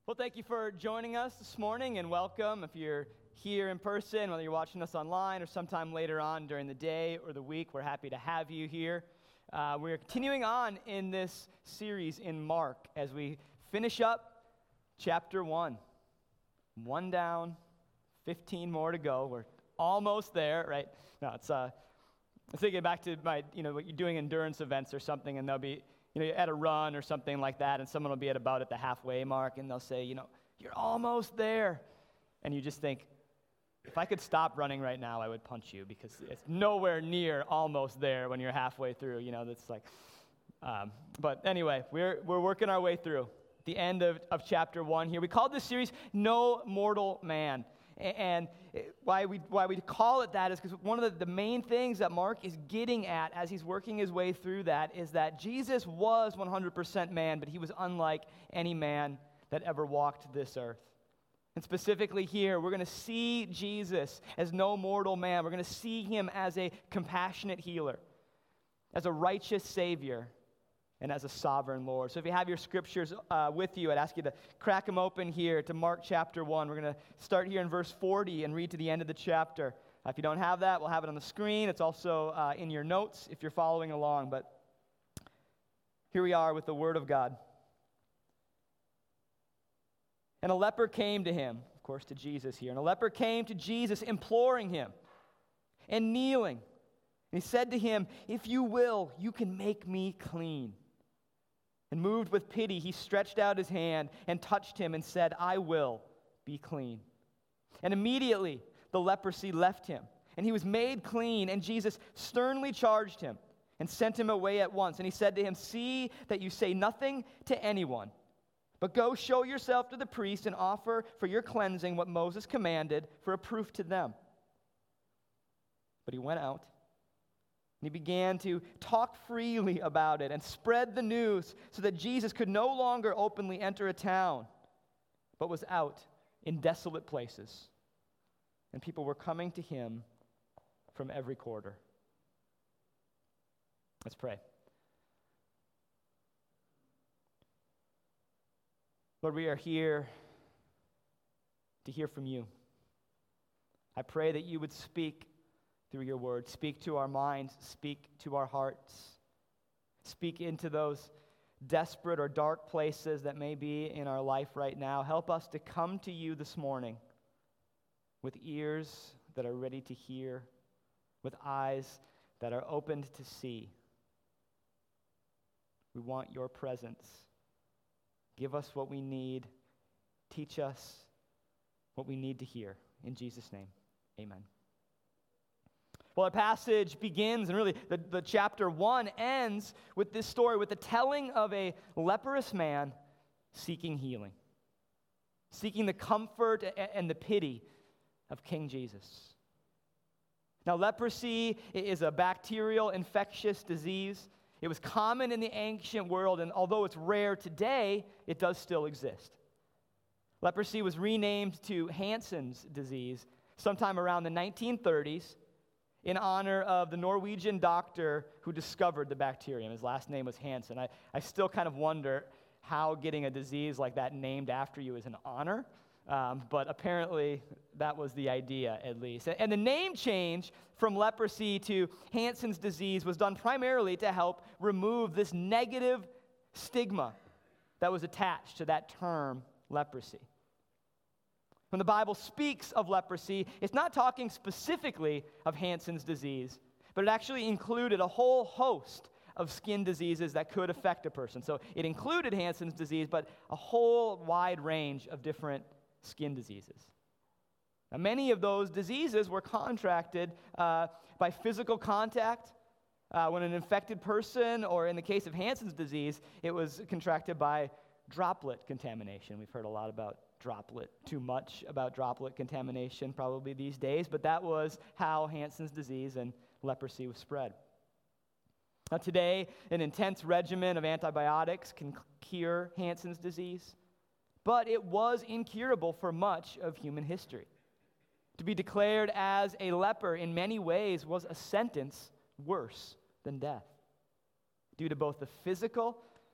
Well, thank you for joining us this morning, and welcome. If you're here in person, whether you're watching us online or sometime later on during the day or the week, we're happy to have you here. We're continuing on in this series in Mark as we finish up chapter 1. One down, 15 more to go. We're almost there, right? No, it's I'm thinking back to what you're doing endurance events or something, and they'll be at a run or something like that, and someone will be at the halfway mark, and they'll say, you're almost there. And you just think, if I could stop running right now, I would punch you, because it's nowhere near almost there when you're halfway through. That's like, but anyway, we're working our way through the end of chapter 1 here. We called this series No Mortal Man. And why we call it that is because one of the main things that Mark is getting at as he's working his way through that is that Jesus was 100% man, but he was unlike any man that ever walked this earth. And specifically here, we're going to see Jesus as no mortal man. We're going to see him as a compassionate healer, as a righteous Savior, and as a sovereign Lord. So if you have your scriptures with you, I'd ask you to crack them open here to Mark chapter 1. We're going to start here in verse 40 and read to the end of the chapter. If you don't have that, we'll have it on the screen. It's also in your notes if you're following along. But here we are with the Word of God. And a leper came to him, of course to Jesus here. And a leper came to Jesus imploring him and kneeling. And he said to him, "If you will, you can make me clean." And moved with pity, he stretched out his hand and touched him and said, "I will be clean." And immediately the leprosy left him, and he was made clean. And Jesus sternly charged him and sent him away at once. And he said to him, "See that you say nothing to anyone, but go show yourself to the priest and offer for your cleansing what Moses commanded for a proof to them." But he went out. And he began to talk freely about it and spread the news so that Jesus could no longer openly enter a town, but was out in desolate places. And people were coming to him from every quarter. Let's pray. Lord, we are here to hear from you. I pray that you would speak through your word. Speak to our minds. Speak to our hearts. Speak into those desperate or dark places that may be in our life right now. Help us to come to you this morning with ears that are ready to hear, with eyes that are opened to see. We want your presence. Give us what we need. Teach us what we need to hear. In Jesus' name, amen. Well, our passage begins, and really the chapter 1 ends with this story, with the telling of a leprous man seeking healing, seeking the comfort and the pity of King Jesus. Now, leprosy is a bacterial infectious disease. It was common in the ancient world, and although it's rare today, it does still exist. Leprosy was renamed to Hansen's disease sometime around the 1930s. In honor of the Norwegian doctor who discovered the bacterium. His last name was Hansen. I still kind of wonder how getting a disease like that named after you is an honor, but apparently that was the idea, at least. And the name change from leprosy to Hansen's disease was done primarily to help remove this negative stigma that was attached to that term, leprosy. When the Bible speaks of leprosy, it's not talking specifically of Hansen's disease, but it actually included a whole host of skin diseases that could affect a person. So it included Hansen's disease, but a whole wide range of different skin diseases. Now, many of those diseases were contracted by physical contact. When an infected person, or in the case of Hansen's disease, it was contracted by droplet contamination. We've heard a lot about too much about droplet contamination probably these days, but that was how Hansen's disease and leprosy was spread. Now today, an intense regimen of antibiotics can cure Hansen's disease, but it was incurable for much of human history. To be declared as a leper in many ways was a sentence worse than death, due to both the physical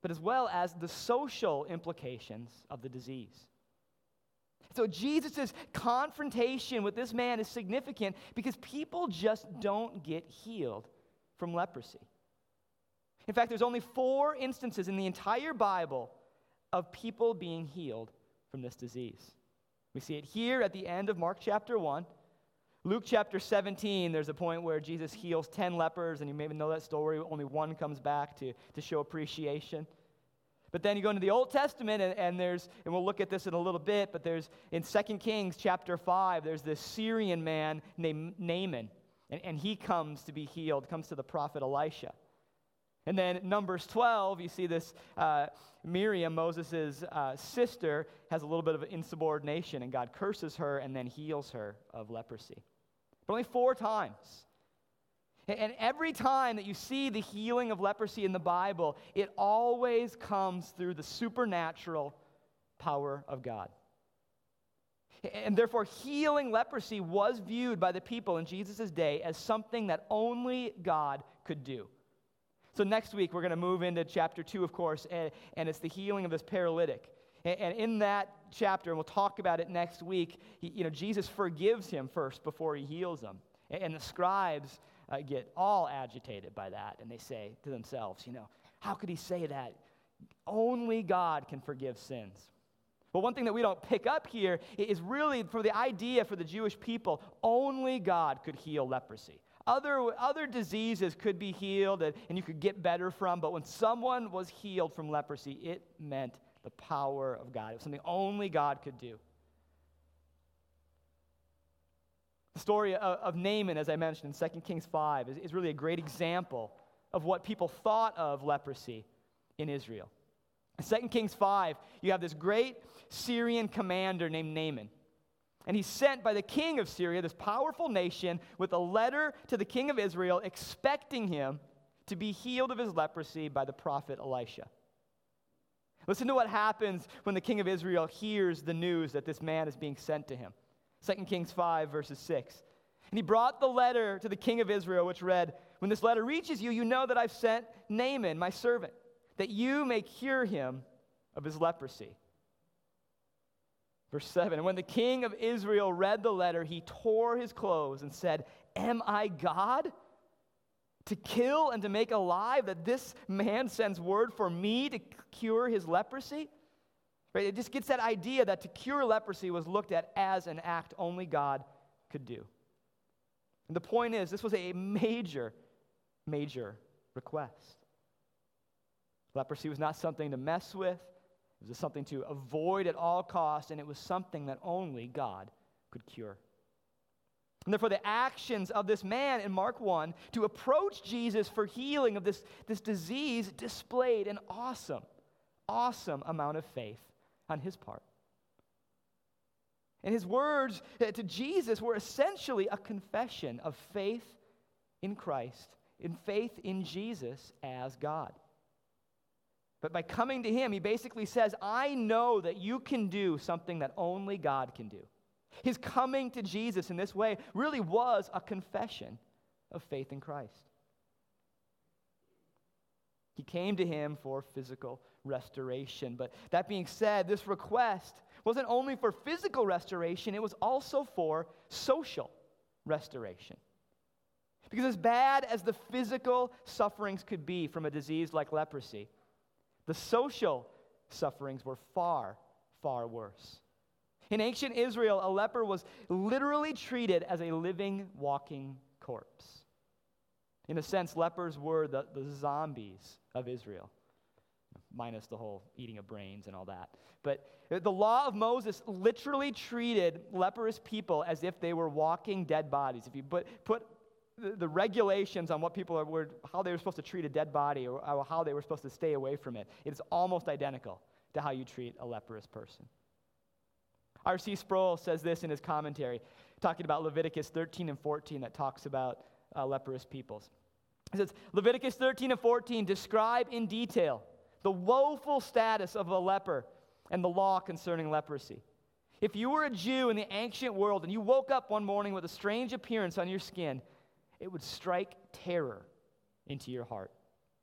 but as well as the social implications of the disease. So Jesus' confrontation with this man is significant because people just don't get healed from leprosy. In fact, there's only 4 instances in the entire Bible of people being healed from this disease. We see it here at the end of Mark chapter 1. Luke chapter 17, there's a point where Jesus heals 10 lepers, and you maybe know that story. Only one comes back to show appreciation. But then you go into the Old Testament, and we'll look at this in a little bit, but there's, in 2 Kings chapter 5, there's this Syrian man named Naaman, and he comes to be healed, comes to the prophet Elisha. And then Numbers 12, you see this Miriam, Moses' sister, has a little bit of insubordination, and God curses her and then heals her of leprosy. But only 4 times. And every time that you see the healing of leprosy in the Bible, it always comes through the supernatural power of God. And therefore, healing leprosy was viewed by the people in Jesus' day as something that only God could do. So next week, we're going to move into chapter 2, of course, and it's the healing of this paralytic. And in that chapter, and we'll talk about it next week, Jesus forgives him first before he heals him. And the scribes get all agitated by that, and they say to themselves, how could he say that? Only God can forgive sins. But one thing that we don't pick up here is really for the idea for the Jewish people, only God could heal leprosy. Other diseases could be healed and you could get better from, but when someone was healed from leprosy, it meant the power of God. It was something only God could do. The story of Naaman, as I mentioned in 2 Kings 5, is really a great example of what people thought of leprosy in Israel. In 2 Kings 5, you have this great Syrian commander named Naaman. And he's sent by the king of Syria, this powerful nation, with a letter to the king of Israel expecting him to be healed of his leprosy by the prophet Elisha. Listen to what happens when the king of Israel hears the news that this man is being sent to him. 2 Kings 5, verses 6. And he brought the letter to the king of Israel, which read, "When this letter reaches you, you know that I've sent Naaman, my servant, that you may cure him of his leprosy." Verse 7, "And when the king of Israel read the letter, he tore his clothes and said, 'Am I God to kill and to make alive, that this man sends word for me to cure his leprosy?'" Right? It just gets that idea that to cure leprosy was looked at as an act only God could do. And the point is, this was a major, major request. Leprosy was not something to mess with. It was something to avoid at all costs, and it was something that only God could cure. And therefore, the actions of this man in Mark 1 to approach Jesus for healing of this disease displayed an awesome amount of faith on his part. And his words to Jesus were essentially a confession of faith in Christ, in faith in Jesus as God. But by coming to him, he basically says, I know that you can do something that only God can do. His coming to Jesus in this way really was a confession of faith in Christ. He came to him for physical restoration. But that being said, this request wasn't only for physical restoration, it was also for social restoration. Because as bad as the physical sufferings could be from a disease like leprosy, the social sufferings were far, far worse. In ancient Israel, a leper was literally treated as a living, walking corpse. In a sense, lepers were the zombies of Israel, minus the whole eating of brains and all that. But the law of Moses literally treated leprous people as if they were walking dead bodies. If you put the regulations on what people were, how they were supposed to treat a dead body or how they were supposed to stay away from it, it is almost identical to how you treat a leprous person. R.C. Sproul says this in his commentary, talking about Leviticus 13 and 14 that talks about leprous peoples. He says, Leviticus 13 and 14 describe in detail the woeful status of a leper and the law concerning leprosy. If you were a Jew in the ancient world and you woke up one morning with a strange appearance on your skin, it would strike terror into your heart.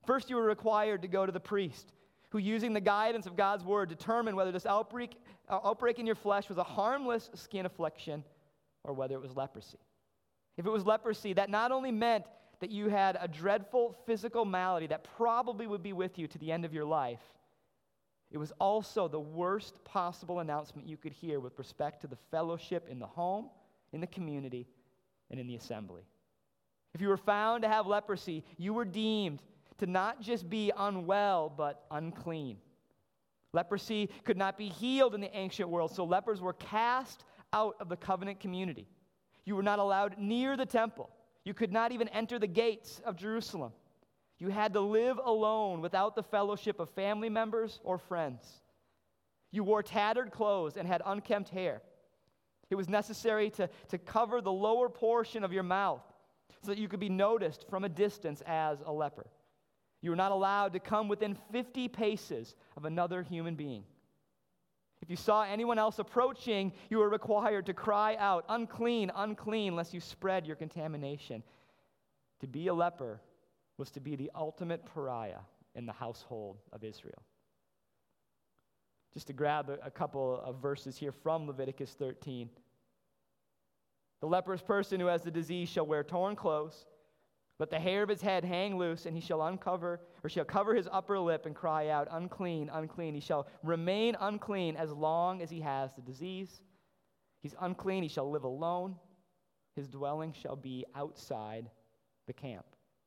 First, you were required to go to the priest, who, using the guidance of God's word, determined whether this outbreak in your flesh was a harmless skin affliction or whether it was leprosy. If it was leprosy, that not only meant that you had a dreadful physical malady that probably would be with you to the end of your life, it was also the worst possible announcement you could hear with respect to the fellowship in the home, in the community, and in the assembly. If you were found to have leprosy, you were deemed to not just be unwell, but unclean. Leprosy could not be healed in the ancient world, so lepers were cast out of the covenant community. You were not allowed near the temple. You could not even enter the gates of Jerusalem. You had to live alone without the fellowship of family members or friends. You wore tattered clothes and had unkempt hair. It was necessary to cover the lower portion of your mouth so that you could be noticed from a distance as a leper. You were not allowed to come within 50 paces of another human being. If you saw anyone else approaching, you were required to cry out, "Unclean, unclean," lest you spread your contamination. To be a leper was to be the ultimate pariah in the household of Israel. Just to grab a couple of verses here from Leviticus 13. The leprous person who has the disease shall wear torn clothes. Let the hair of his head hang loose, and he shall cover his upper lip and cry out, "Unclean, unclean." He shall remain unclean as long as he has the disease. He's unclean, he shall live alone. His dwelling shall be outside the camp.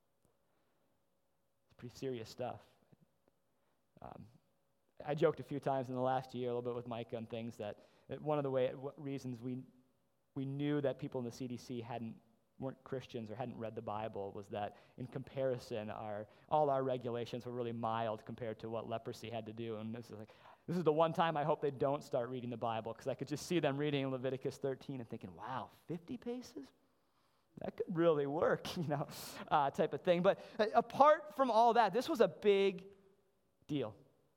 It's pretty serious stuff. I joked a few times in the last year, a little bit with Micah and things, that one of the reasons we knew that people in the CDC weren't Christians or hadn't read the Bible was that in comparison, all our regulations were really mild compared to what leprosy had to do. And this is the one time I hope they don't start reading the Bible, because I could just see them reading Leviticus 13 and thinking, wow, 50 paces? That could really work, type of thing. But apart from all that, this was a big deal.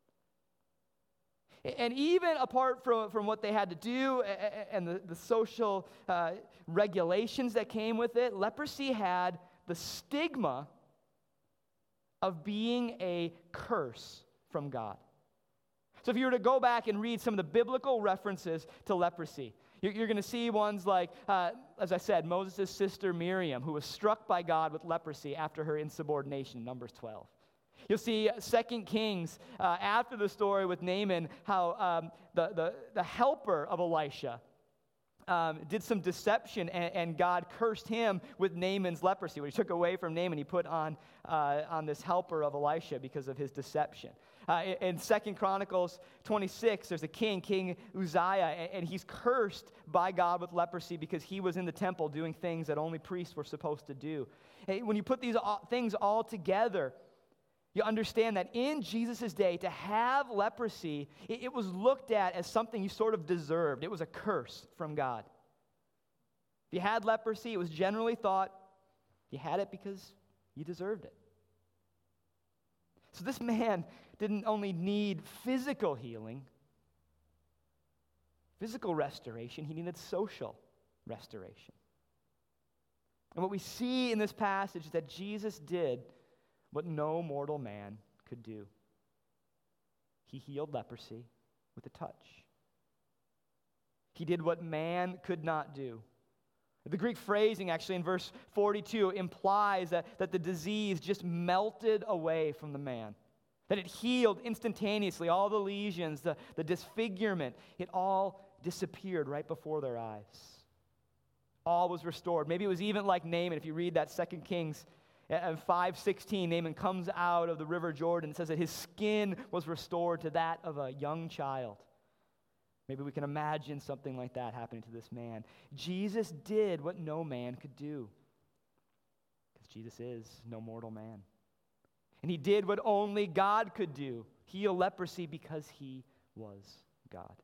And even apart from what they had to do and the social regulations that came with it, leprosy had the stigma of being a curse from God. So if you were to go back and read some of the biblical references to leprosy, you're going to see ones like, as I said, Moses' sister Miriam, who was struck by God with leprosy after her insubordination, Numbers 12. You'll see 2 Kings, after the story with Naaman, how the helper of Elisha did some deception, and God cursed him with Naaman's leprosy. When he took away from Naaman, he put on this helper of Elisha because of his deception. In 2 Chronicles 26, there's a King Uzziah, and he's cursed by God with leprosy because he was in the temple doing things that only priests were supposed to do. When you put these things all together, you understand that in Jesus' day, to have leprosy, it was looked at as something you sort of deserved. It was a curse from God. If you had leprosy, it was generally thought you had it because you deserved it. So this man didn't only need physical healing, physical restoration, he needed social restoration. And what we see in this passage is that Jesus did what no mortal man could do. He healed leprosy with a touch. He did what man could not do. The Greek phrasing actually in verse 42 implies that the disease just melted away from the man, that it healed instantaneously. All the lesions, the disfigurement, it all disappeared right before their eyes. All was restored. Maybe it was even like Naaman. If you read that 2 Kings 5:16, Naaman comes out of the river Jordan and says that his skin was restored to that of a young child. Maybe we can imagine something like that happening to this man. Jesus did what no man could do, because Jesus is no mortal man. And he did what only God could do, heal leprosy, because he was God.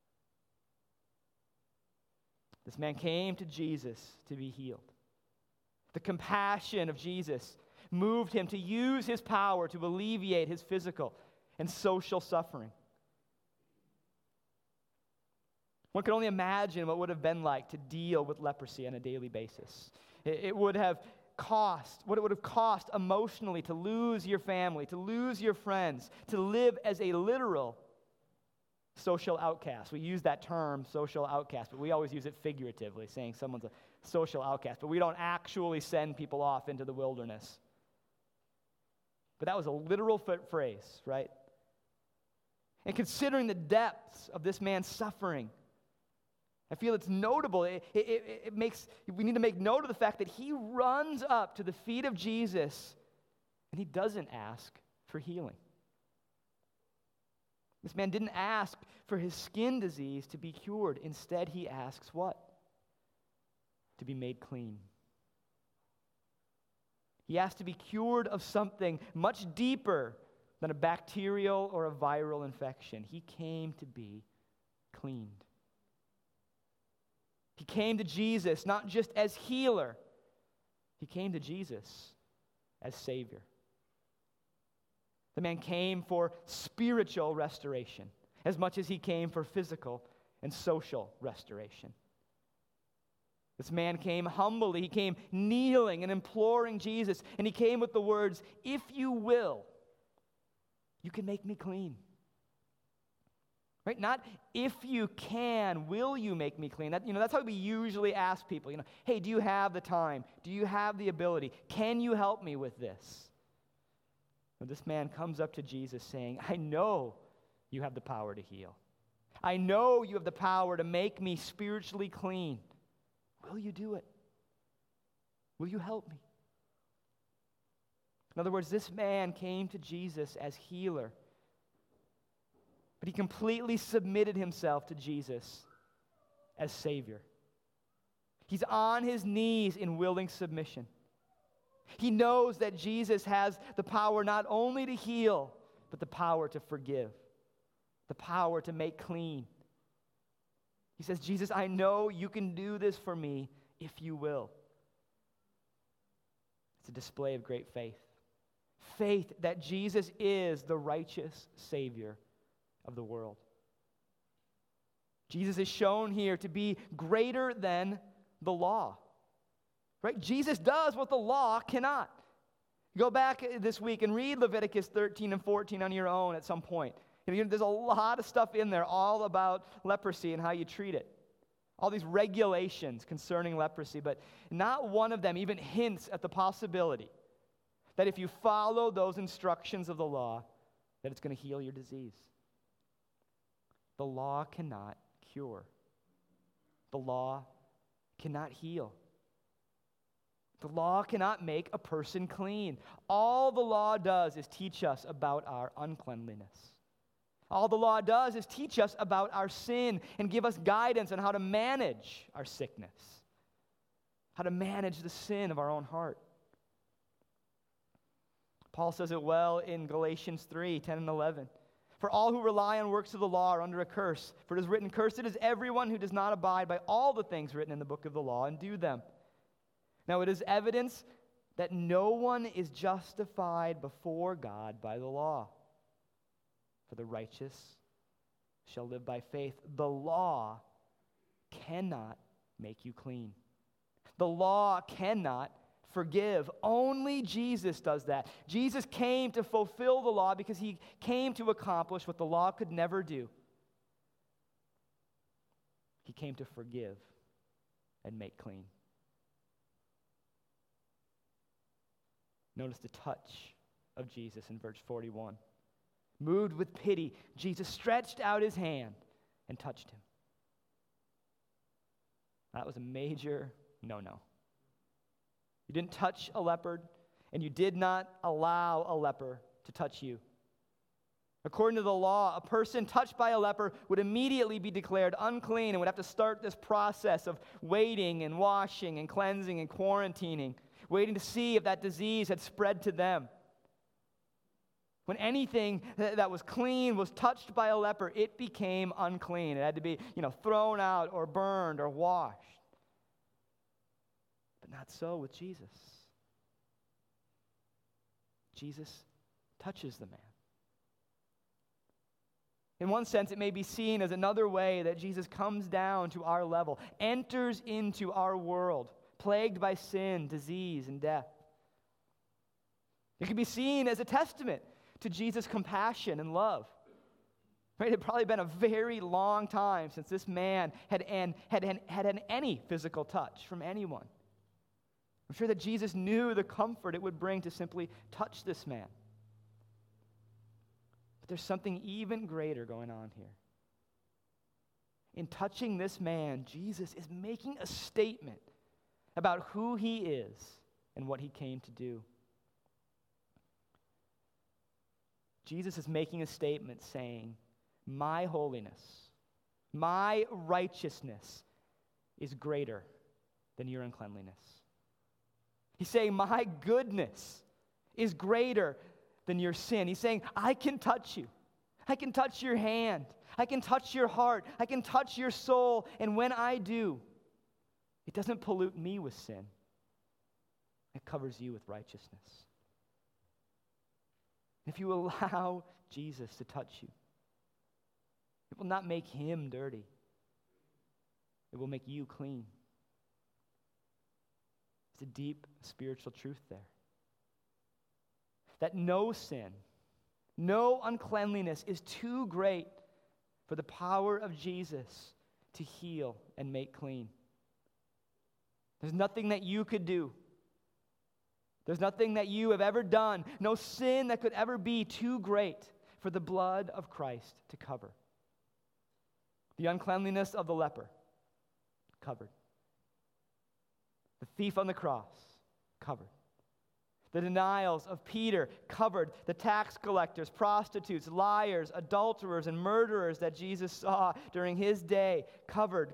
This man came to Jesus to be healed. The compassion of Jesus moved him to use his power to alleviate his physical and social suffering. One can only imagine what it would have been like to deal with leprosy on a daily basis. It would have cost, what it would have cost emotionally to lose your family, to lose your friends, to live as a literal social outcast. We use that term, social outcast, but we always use it figuratively, saying someone's a social outcast, but we don't actually send people off into the wilderness. But that was a literal phrase, right? And considering the depths of this man's suffering, I feel it's notable. We need to make note of the fact that he runs up to the feet of Jesus and he doesn't ask for healing. This man didn't ask for his skin disease to be cured. Instead, he asks what? To be made clean. He asked to be cured of something much deeper than a bacterial or a viral infection. He came to be cleaned. He came to Jesus not just as healer, he came to Jesus as Savior. The man came for spiritual restoration as much as he came for physical and social restoration. This man came humbly, he came kneeling and imploring Jesus, and he came with the words, "If you will, you can make me clean." Right? Not if you can, will you make me clean? That's how we usually ask people. Hey, do you have the time? Do you have the ability? Can you help me with this? And this man comes up to Jesus saying, I know you have the power to heal. I know you have the power to make me spiritually clean. Will you do it? Will you help me? In other words, this man came to Jesus as healer, but he completely submitted himself to Jesus as Savior. He's on his knees in willing submission. He knows that Jesus has the power not only to heal, but the power to forgive, the power to make clean. He says, Jesus, I know you can do this for me if you will. It's a display of great faith. Faith that Jesus is the righteous Savior of the world. Jesus is shown here to be greater than the law. Right? Jesus does what the law cannot. Go back this week and read Leviticus 13 and 14 on your own at some point. There's a lot of stuff in there all about leprosy and how you treat it. All these regulations concerning leprosy, but not one of them even hints at the possibility that if you follow those instructions of the law, that it's going to heal your disease. The law cannot cure. The law cannot heal. The law cannot make a person clean. All the law does is teach us about our uncleanliness. All the law does is teach us about our sin and give us guidance on how to manage our sickness, how to manage the sin of our own heart. Paul says it well in Galatians 3, 10 and 11. For all who rely on works of the law are under a curse. For it is written, cursed is everyone who does not abide by all the things written in the book of the law and do them. Now it is evidence that no one is justified before God by the law. For the righteous shall live by faith. The law cannot make you clean. The law cannot forgive. Only Jesus does that. Jesus came to fulfill the law because he came to accomplish what the law could never do. He came to forgive and make clean. Notice the touch of Jesus in verse 41. Moved with pity, Jesus stretched out his hand and touched him. That was a major no-no. You didn't touch a leopard, and you did not allow a leper to touch you. According to the law, a person touched by a leper would immediately be declared unclean and would have to start this process of waiting and washing and cleansing and quarantining, waiting to see if that disease had spread to them. When anything that was clean was touched by a leper, it became unclean. It had to be, thrown out or burned or washed. But not so with Jesus. Jesus touches the man. In one sense, it may be seen as another way that Jesus comes down to our level, enters into our world plagued by sin, disease, and death. It can be seen as a testament to Jesus' compassion and love. Right? It had probably been a very long time since this man had had any physical touch from anyone. I'm sure that Jesus knew the comfort it would bring to simply touch this man. But there's something even greater going on here. In touching this man, Jesus is making a statement about who he is and what he came to do. Jesus is making a statement saying, my holiness, my righteousness is greater than your uncleanliness. He's saying, my goodness is greater than your sin. He's saying, I can touch you. I can touch your hand. I can touch your heart. I can touch your soul. And when I do, it doesn't pollute me with sin. It covers you with righteousness. If you allow Jesus to touch you, it will not make him dirty. It will make you clean. It's a deep spiritual truth there. That no sin, no uncleanliness is too great for the power of Jesus to heal and make clean. There's nothing that you could do. There's nothing that you have ever done, no sin that could ever be too great for the blood of Christ to cover. The uncleanliness of the leper, covered. The thief on the cross, covered. The denials of Peter, covered. The tax collectors, prostitutes, liars, adulterers, and murderers that Jesus saw during his day, covered.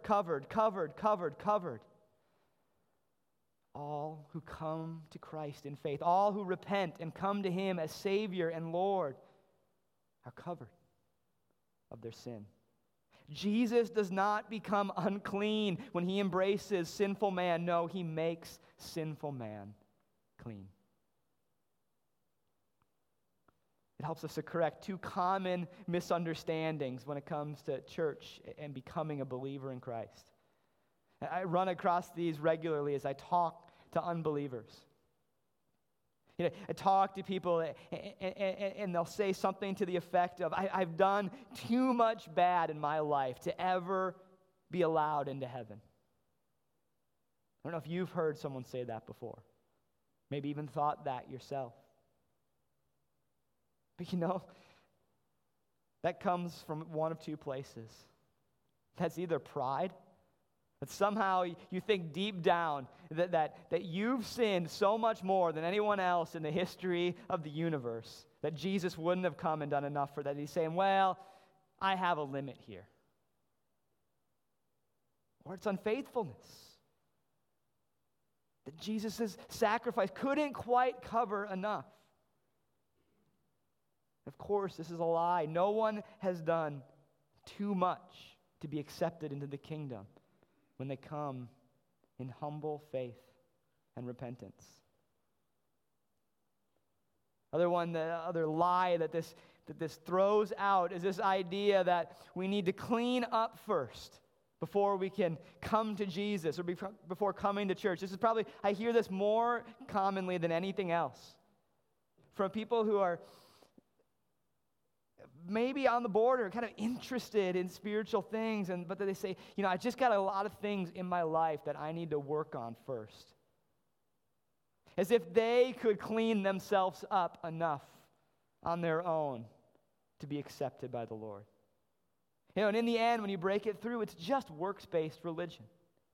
All who come to Christ in faith, all who repent and come to him as Savior and Lord, are covered of their sin. Jesus does not become unclean when he embraces sinful man. No, he makes sinful man clean. It helps us to correct two common misunderstandings when it comes to church and becoming a believer in Christ. I run across these regularly as I talk to unbelievers. You know, I talk to people and they'll say something to the effect of, I've done too much bad in my life to ever be allowed into heaven. I don't know if you've heard someone say that before. Maybe even thought that yourself. But you know, that comes from one of two places. That's either pride, that somehow you think deep down that you've sinned so much more than anyone else in the history of the universe, that Jesus wouldn't have come and done enough for that. He's saying, well, I have a limit here. Or it's unfaithfulness. That Jesus' sacrifice couldn't quite cover enough. Of course, this is a lie. No one has done too much to be accepted into the kingdom when they come in humble faith and repentance. The other lie that this throws out is this idea that we need to clean up first before we can come to Jesus or before coming to church. I hear this more commonly than anything else from people who are maybe on the border, kind of interested in spiritual things, but they say, I just got a lot of things in my life that I need to work on first. As if they could clean themselves up enough on their own to be accepted by the Lord. And in the end, when you break it through, it's just works-based religion.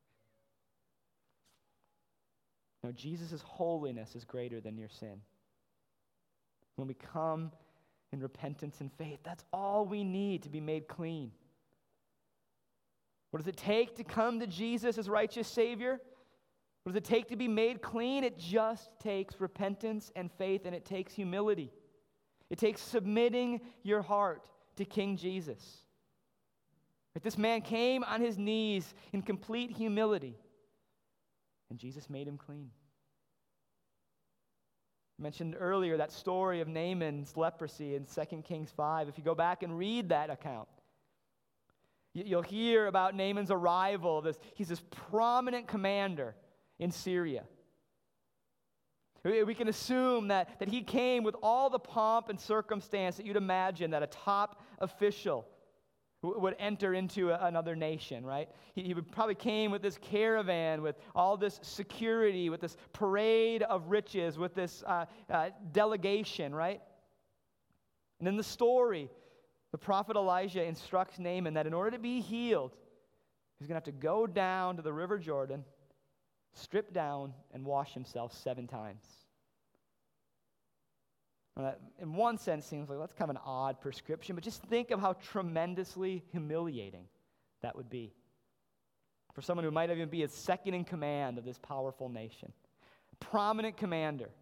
No, Jesus' holiness is greater than your sin. When we come in repentance and faith, that's all we need to be made clean. What does it take to come to Jesus as righteous Savior? What does it take to be made clean? It just takes repentance and faith, and it takes humility. It takes submitting your heart to King Jesus. But this man came on his knees in complete humility, and Jesus made him clean. I mentioned earlier that story of Naaman's leprosy in 2 Kings 5. If you go back and read that account, you'll hear about Naaman's arrival. He's this prominent commander in Syria. We can assume that he came with all the pomp and circumstance that you'd imagine that a top official would enter into another nation, right? He would probably came with this caravan, with all this security, with this parade of riches, with this delegation, right? And in the story, the prophet Elijah instructs Naaman that in order to be healed, he's going to have to go down to the River Jordan, strip down, and wash himself 7 times. Now that, in one sense, seems like that's kind of an odd prescription, but just think of how tremendously humiliating that would be for someone who might even be a second in command of this powerful nation. Prominent commander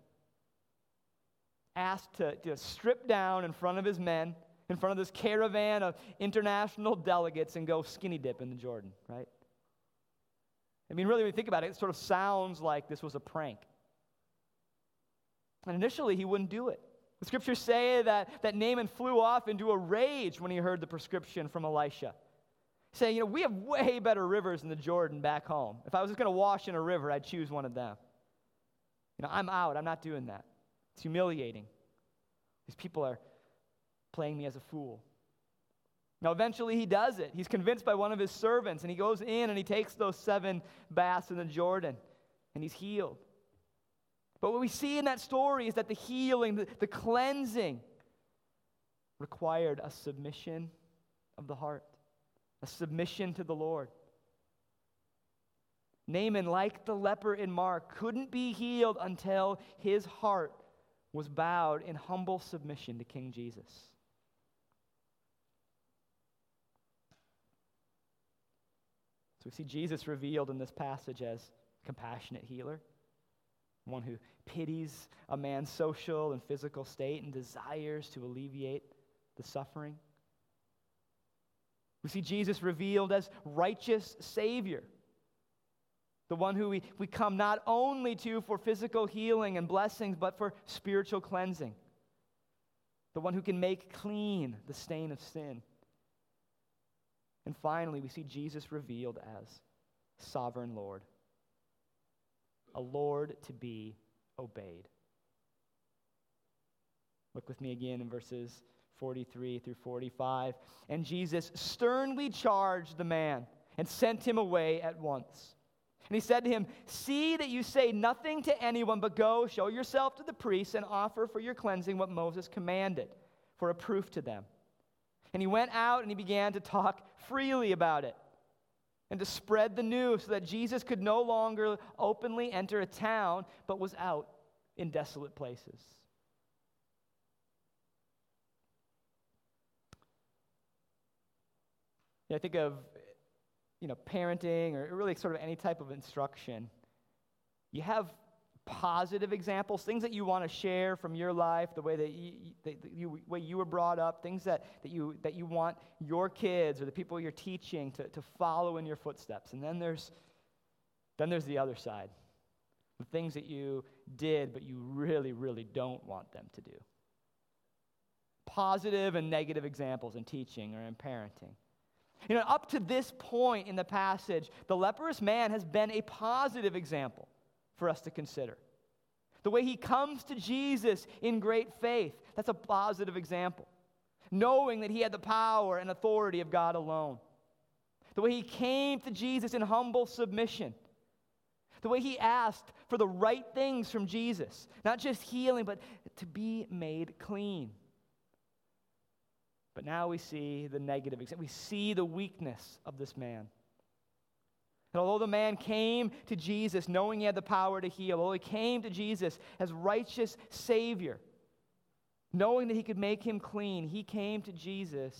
asked to strip down in front of his men, in front of this caravan of international delegates, and go skinny dip in the Jordan, right? I mean, really, when you think about it, it sort of sounds like this was a prank. And initially, he wouldn't do it. The scriptures say that Naaman flew off into a rage when he heard the prescription from Elisha, saying, we have way better rivers than the Jordan back home. If I was just going to wash in a river, I'd choose one of them. I'm out. I'm not doing that. It's humiliating. These people are playing me as a fool. Now, eventually he does it. He's convinced by one of his servants, and he goes in and he takes those 7 baths in the Jordan, and he's healed. But what we see in that story is that the healing, the cleansing, required a submission of the heart, a submission to the Lord. Naaman, like the leper in Mark, couldn't be healed until his heart was bowed in humble submission to King Jesus. So we see Jesus revealed in this passage as compassionate healer, one who pities a man's social and physical state and desires to alleviate the suffering. We see Jesus revealed as righteous Savior, the one who we come not only to for physical healing and blessings, but for spiritual cleansing, the one who can make clean the stain of sin. And finally, we see Jesus revealed as sovereign Lord, a Lord to be obeyed. Look with me again in verses 43 through 45. And Jesus sternly charged the man and sent him away at once. And he said to him, "See that you say nothing to anyone, but go, show yourself to the priests, and offer for your cleansing what Moses commanded, for a proof to them." And he went out and he began to talk freely about it and to spread the news so that Jesus could no longer openly enter a town, but was out in desolate places. I think of parenting or really sort of any type of instruction. You have positive examples, things that you want to share from your life, the way that you were brought up, things that you want your kids or the people you're teaching to follow in your footsteps. And then there's the other side, the things that you did but you really, really don't want them to do. Positive and negative examples in teaching or in parenting. Up to this point in the passage, the leprous man has been a positive example for us to consider. The way he comes to Jesus in great faith, that's a positive example. Knowing that he had the power and authority of God alone. The way he came to Jesus in humble submission. The way he asked for the right things from Jesus. Not just healing, but to be made clean. But now we see the negative example. We see the weakness of this man. And although the man came to Jesus knowing he had the power to heal, although he came to Jesus as righteous Savior, knowing that he could make him clean, he came to Jesus,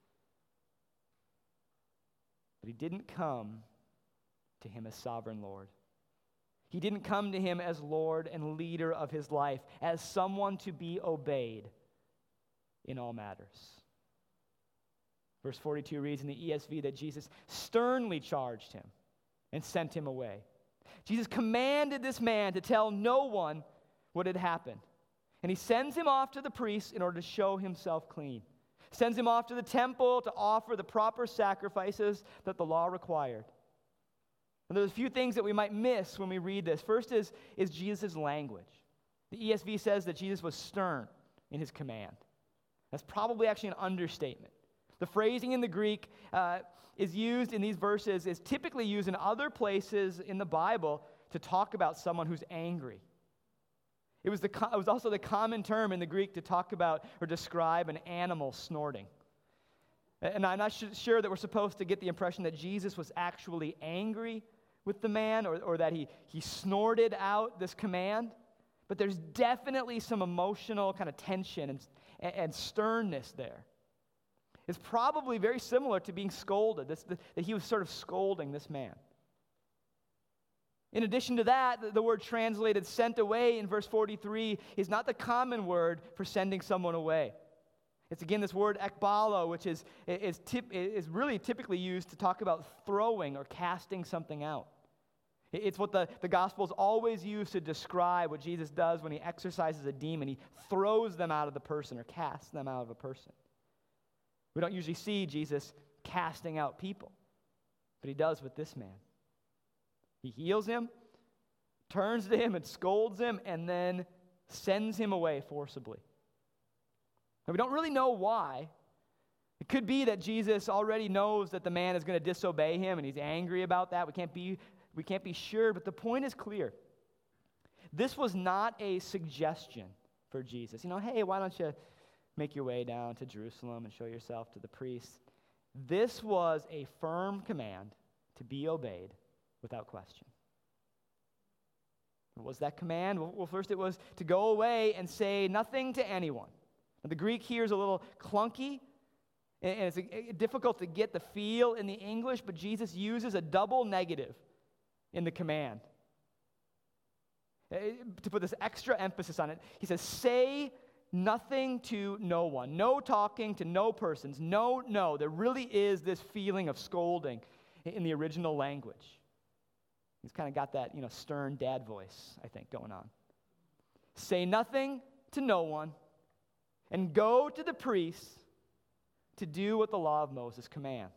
but he didn't come to him as sovereign Lord. He didn't come to him as Lord and leader of his life, as someone to be obeyed in all matters. Verse 42 reads in the ESV that Jesus sternly charged him and sent him away. Jesus commanded this man to tell no one what had happened. And he sends him off to the priests in order to show himself clean. Sends him off to the temple to offer the proper sacrifices that the law required. And there's a few things that we might miss when we read this. First is Jesus' language. The ESV says that Jesus was stern in his command. That's probably actually an understatement. The phrasing in the Greek is used in these verses, is typically used in other places in the Bible to talk about someone who's angry. It was also the common term in the Greek to talk about or describe an animal snorting. And I'm not sure that we're supposed to get the impression that Jesus was actually angry with the man or that he snorted out this command. But there's definitely some emotional kind of tension and sternness there. It's probably very similar to being scolded, that he was sort of scolding this man. In addition to that, the word translated sent away in verse 43 is not the common word for sending someone away. It's again this word ekbalo, which is really typically used to talk about throwing or casting something out. It's what the Gospels always use to describe what Jesus does when he exorcises a demon. He throws them out of the person or casts them out of a person. We don't usually see Jesus casting out people, but he does with this man. He heals him, turns to him and scolds him, and then sends him away forcibly. And we don't really know why. It could be that Jesus already knows that the man is going to disobey him, and he's angry about that. We can't be sure, but the point is clear. This was not a suggestion for Jesus. Hey, why don't you make your way down to Jerusalem and show yourself to the priests? This was a firm command to be obeyed without question. What was that command? Well, first it was to go away and say nothing to anyone. Now, the Greek here is a little clunky, and it's difficult to get the feel in the English, but Jesus uses a double negative in the command to put this extra emphasis on it. He says, say nothing to no one. No talking to no persons. No. There really is this feeling of scolding in the original language. He's kind of got that, stern dad voice, I think, going on. Say nothing to no one, and go to the priests to do what the law of Moses commands.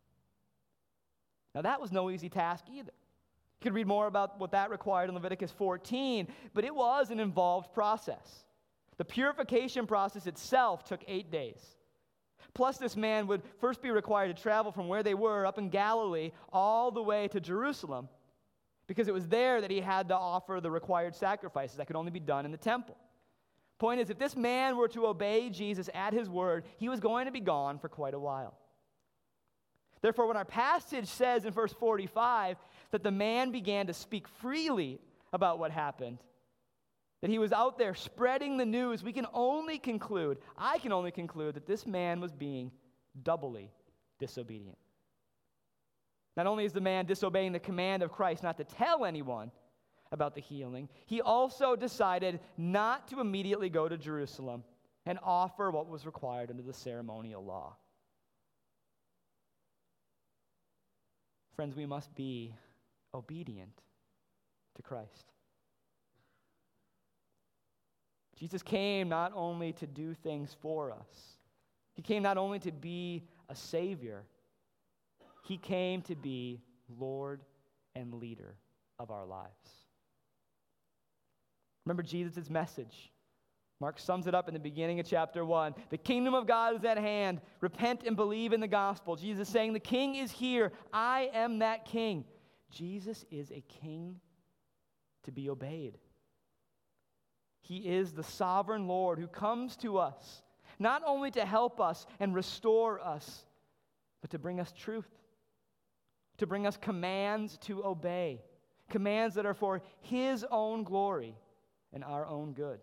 Now, that was no easy task either. You could read more about what that required in Leviticus 14, but it was an involved process. The purification process itself took 8 days. Plus, this man would first be required to travel from where they were up in Galilee all the way to Jerusalem, because it was there that he had to offer the required sacrifices that could only be done in the temple. Point is, if this man were to obey Jesus at his word, he was going to be gone for quite a while. Therefore, when our passage says in verse 45 that the man began to speak freely about what happened, that he was out there spreading the news, I can only conclude that this man was being doubly disobedient. Not only is the man disobeying the command of Christ not to tell anyone about the healing, he also decided not to immediately go to Jerusalem and offer what was required under the ceremonial law. Friends, we must be obedient to Christ. Jesus came not only to do things for us, he came not only to be a Savior, he came to be Lord and leader of our lives. Remember Jesus' message. Mark sums it up in the beginning of chapter 1. The kingdom of God is at hand. Repent and believe in the gospel. Jesus is saying, the king is here. I am that king. Jesus is a king to be obeyed. He is the sovereign Lord who comes to us, not only to help us and restore us, but to bring us truth, to bring us commands to obey, commands that are for his own glory and our own good.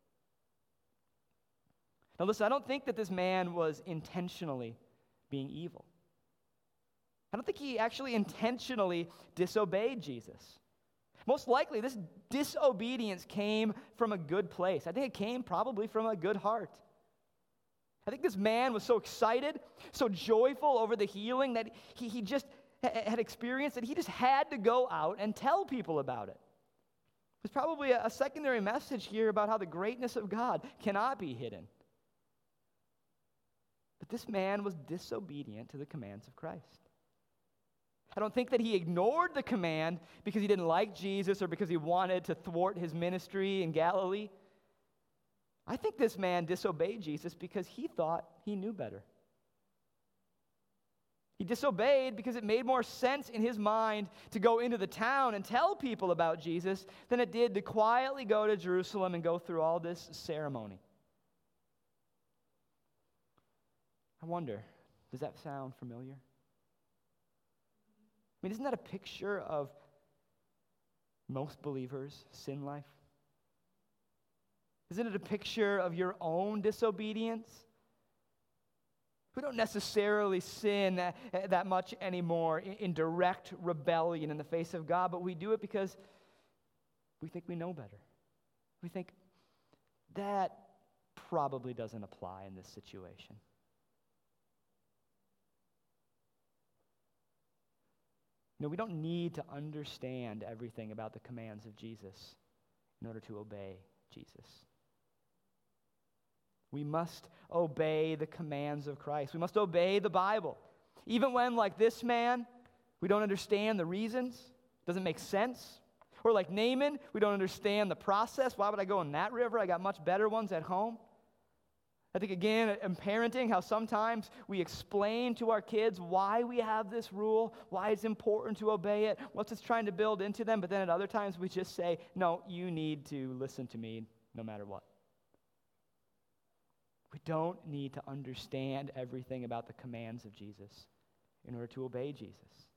Now listen, I don't think that this man was intentionally being evil. I don't think he actually intentionally disobeyed Jesus. Most likely, this disobedience came from a good place. I think it came probably from a good heart. I think this man was so excited, so joyful over the healing that he just had experienced that he just had to go out and tell people about it. There's probably a secondary message here about how the greatness of God cannot be hidden. But this man was disobedient to the commands of Christ. I don't think that he ignored the command because he didn't like Jesus or because he wanted to thwart his ministry in Galilee. I think this man disobeyed Jesus because he thought he knew better. He disobeyed because it made more sense in his mind to go into the town and tell people about Jesus than it did to quietly go to Jerusalem and go through all this ceremony. I wonder, does that sound familiar? I mean, isn't that a picture of most believers' sin life? Isn't it a picture of your own disobedience? We don't necessarily sin that much anymore in direct rebellion in the face of God, but we do it because we think we know better. We think that probably doesn't apply in this situation. No, we don't need to understand everything about the commands of Jesus in order to obey Jesus. We must obey the commands of Christ. We must obey the Bible. Even when, like this man, we don't understand the reasons, doesn't make sense. Or like Naaman, we don't understand the process. Why would I go in that river? I got much better ones at home. I think, again, in parenting, how sometimes we explain to our kids why we have this rule, why it's important to obey it, what it's trying to build into them, but then at other times we just say, no, you need to listen to me no matter what. We don't need to understand everything about the commands of Jesus in order to obey Jesus.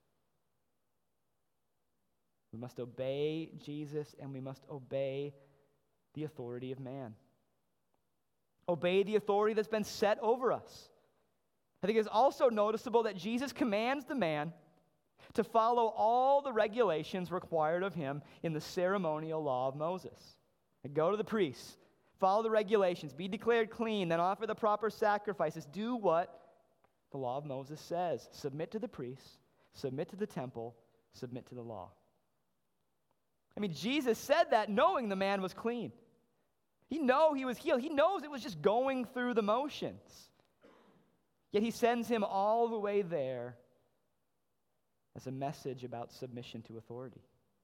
We must obey Jesus, and we must obey the authority of man. Obey the authority that's been set over us. I think it's also noticeable that Jesus commands the man to follow all the regulations required of him in the ceremonial law of Moses. And go to the priests, follow the regulations, be declared clean, then offer the proper sacrifices. Do what the law of Moses says. Submit to the priests, submit to the temple, submit to the law. I mean, Jesus said that knowing the man was clean. He knows he was healed. He knows it was just going through the motions. Yet he sends him all the way there as a message about submission to authority.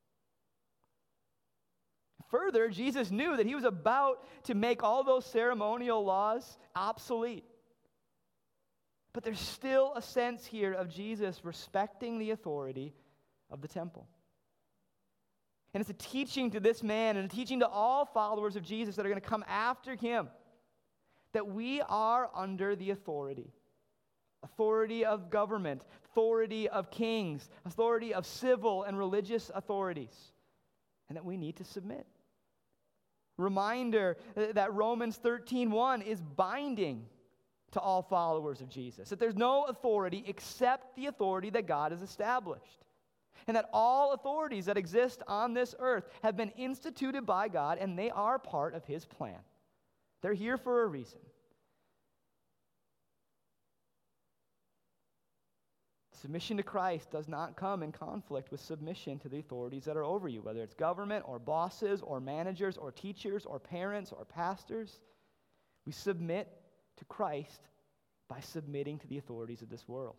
Further, Jesus knew that he was about to make all those ceremonial laws obsolete. But there's still a sense here of Jesus respecting the authority of the temple. And it's a teaching to this man and a teaching to all followers of Jesus that are going to come after him that we are under the authority of government, authority of kings, authority of civil and religious authorities, and that we need to submit. Reminder that Romans 13:1 is binding to all followers of Jesus, that there's no authority except the authority that God has established. And that all authorities that exist on this earth have been instituted by God, and they are part of his plan. They're here for a reason. Submission to Christ does not come in conflict with submission to the authorities that are over you, whether it's government or bosses or managers or teachers or parents or pastors. We submit to Christ by submitting to the authorities of this world.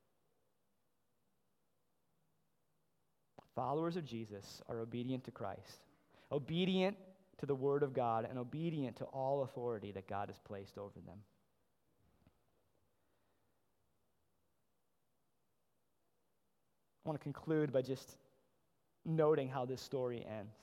Followers of Jesus are obedient to Christ, obedient to the Word of God, and obedient to all authority that God has placed over them. I want to conclude by just noting how this story ends.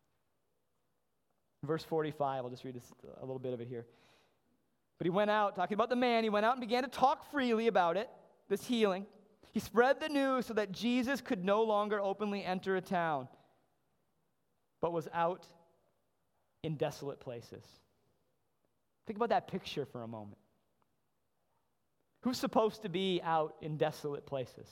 Verse 45, I'll just read a little bit of it here. But he went out, talking about the man, he went out and began to talk freely about it, this healing. He spread the news so that Jesus could no longer openly enter a town, but was out in desolate places. Think about that picture for a moment. Who's supposed to be out in desolate places?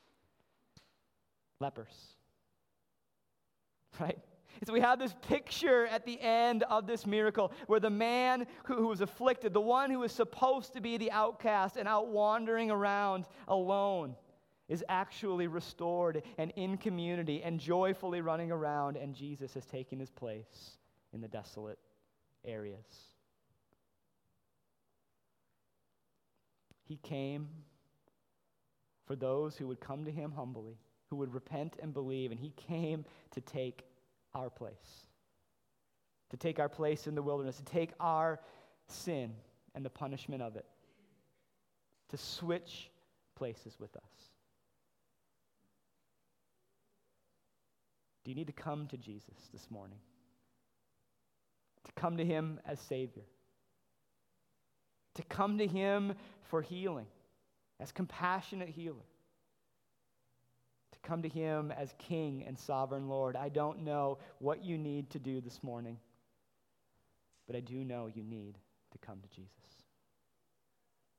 Lepers. Right? So we have this picture at the end of this miracle where the man who was afflicted, the one who was supposed to be the outcast and out wandering around alone, is actually restored and in community and joyfully running around, and Jesus has taken his place in the desolate areas. He came for those who would come to him humbly who would repent and believe, and he came to take our place. To take our place in the wilderness, to take our sin and the punishment of it. To switch places with us. Do you need to come to Jesus this morning? To come to him as Savior. To come to him for healing, as compassionate healer. To come to him as King and Sovereign Lord. I don't know what you need to do this morning, but I do know you need to come to Jesus.